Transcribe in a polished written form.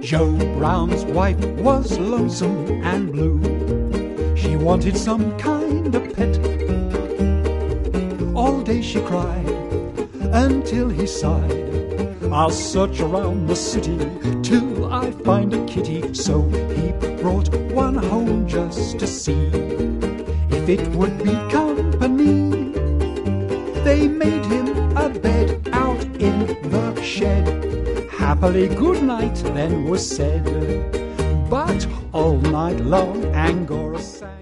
Joe Brown's wife was lonesome and blue. She wanted some kind of pet. All day she cried until he sighed, I'll search around the city till I find a kitty. So he brought one home just to see if it would be company. They made him a bed out in the shed. Happily good night then was said, but all night long Angora sang.